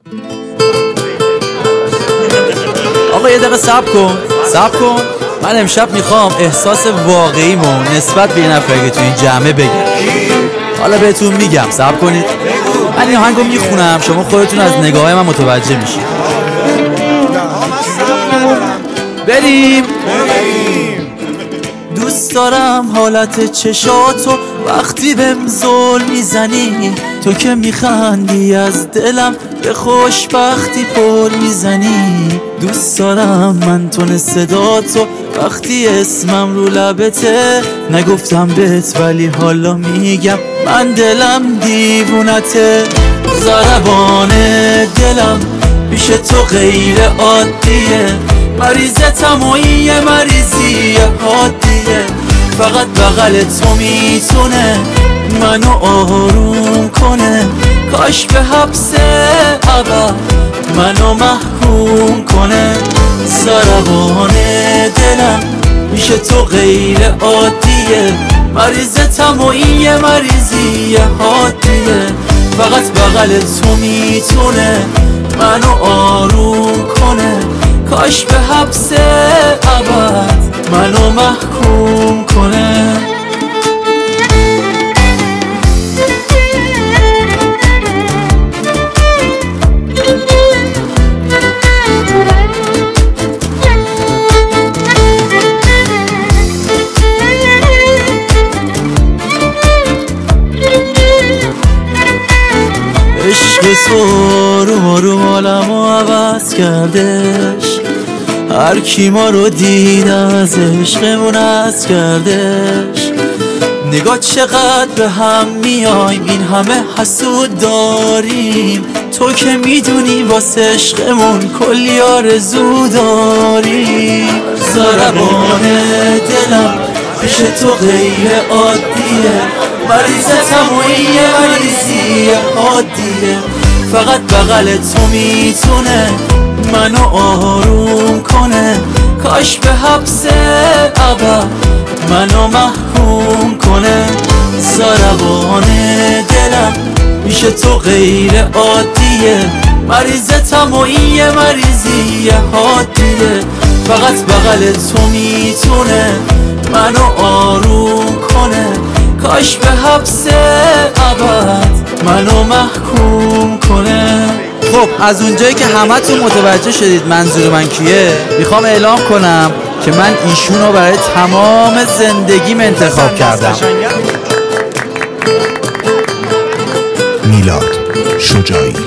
آقا یه دقیقه صبر کن. من امشب میخوام احساس واقعیمو نسبت به یه نفری که تو این جمعه بگم. حالا بهتون میگم، صبر کنید. من این آهنگو میخونم، شما خودتون از نگاه من متوجه میشید. بریم. دوست دارم حالت چشاتو وقتی بهم زل میزنی، تو که میخندی از دلم به خوشبختی پل میزنی. دوست دارم من تون صداتو وقتی اسمم رو لبته، نگفتم بهت ولی حالا میگم من دلم دیوونته. ضربان دلم پیش تو غیر عادیه، مریضتم و این یه مریضی حادیه. فقط بغل تو میتونه منو آروم کنه، کاش به حبس ابد منو محکوم کنه. ضربان دلم میشه تو غیر عادیه، مریضتم و این یه مریضی حادیه. فقط بغل تو میتونه منو آروم کنه، کاش به حبس ابد منو محکوم کنه. عشق تو رو حالمو عوض کردش، هر کی ما رو دید از عشقمون از کردش. نگاه چقدر به هم میایم، این همه حسود داریم، تو که میدونی واسه عشقمون کلی آرزو داریم. ضربان دلم پیش تو غیر عادیه، مریضتم و این یه مریضی حادیه. فقط بغل تو میتونه منو آروم کنه، کاش به حبس ابد منو محکوم کنه. ضربان دلم میشه تو غیر عادیه، مریضتم و این یه مریضی حادیه. فقط بغل تو میتونه منو آروم کنه، کاش به حبس ابد منو محکوم کنه. خب از اونجایی که همتون متوجه شدید منظور من کیه، میخوام اعلام کنم که من ایشونو برای تمام زندگیم انتخاب کردم. میلاد شجاعی.